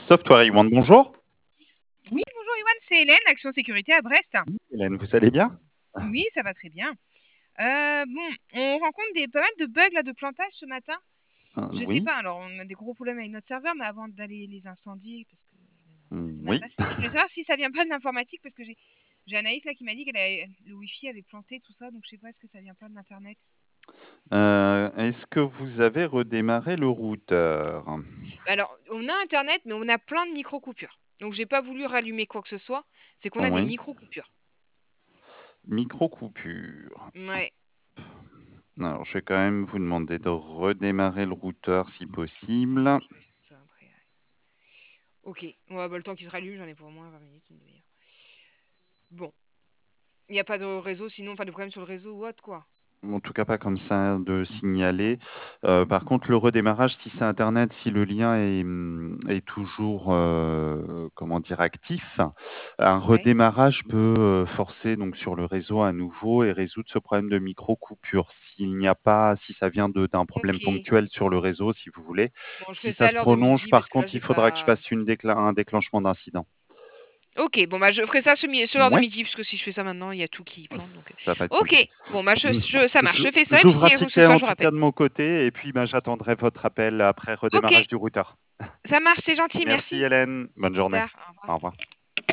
Software One, bonjour. Oui, bonjour Iwan, c'est Hélène, Action Sécurité à Brest. Hélène, vous allez bien? Oui, ça va très bien. Bon, on rencontre pas mal de bugs là, de plantage ce matin. Je sais Oui, pas, alors on a des gros problèmes avec notre serveur, mais avant d'aller les incendier, parce que c'est mal oui. passé, je voulais savoir si ça vient pas de l'informatique, parce que j'ai Anaïs là qui m'a dit que le Wi-Fi avait planté tout ça, donc je sais pas, est-ce que ça vient pas de l'Internet? Est-ce que vous avez redémarré le routeur? Alors, on a Internet, mais on a plein de micro-coupures. Donc j'ai pas voulu rallumer quoi que ce soit, c'est qu'on a des Oui, micro-coupures. micro-coupure. Ouais. Alors, je vais quand même vous demander de redémarrer le routeur si possible. Ça, après, ouais. Ok, ouais, bah, le temps qu'il se rallume, j'en ai pour au moins 20 minutes, une demi-heure. Bon. Il n'y a pas de réseau sinon, enfin de problème sur le réseau ou autre, quoi. En tout cas, pas comme ça de signaler. Par contre, le redémarrage, si c'est Internet, si le lien est toujours, comment dire, actif, un Ouais. redémarrage peut forcer donc sur le réseau à nouveau et résoudre ce problème de micro-coupure. S'il n'y a pas, si ça vient d'un problème Ok. ponctuel sur le réseau, si vous voulez. Bon, je Si fais ça ça à se l'heure de prolonge, midi parce par que là, contre, j'ai il faudra que je pas. fasse un déclenchement d'incident. Ok, bon, bah, je ferai ça ce l'heure de Ouais, midi parce que si je fais ça maintenant, il y a tout qui plante. Donc. ça va être Ok, compliqué. bon, bah, ça marche. Je fais ça et puis J'ouvre un s'il y a quoi que ce ticket soit, en je vous tout rappelle. cas de mon côté et puis ben, j'attendrai votre appel après Ok, redémarrage du routeur. ça marche, c'est gentil, Merci merci. Hélène, bonne Plus journée. tard, au revoir. Au revoir.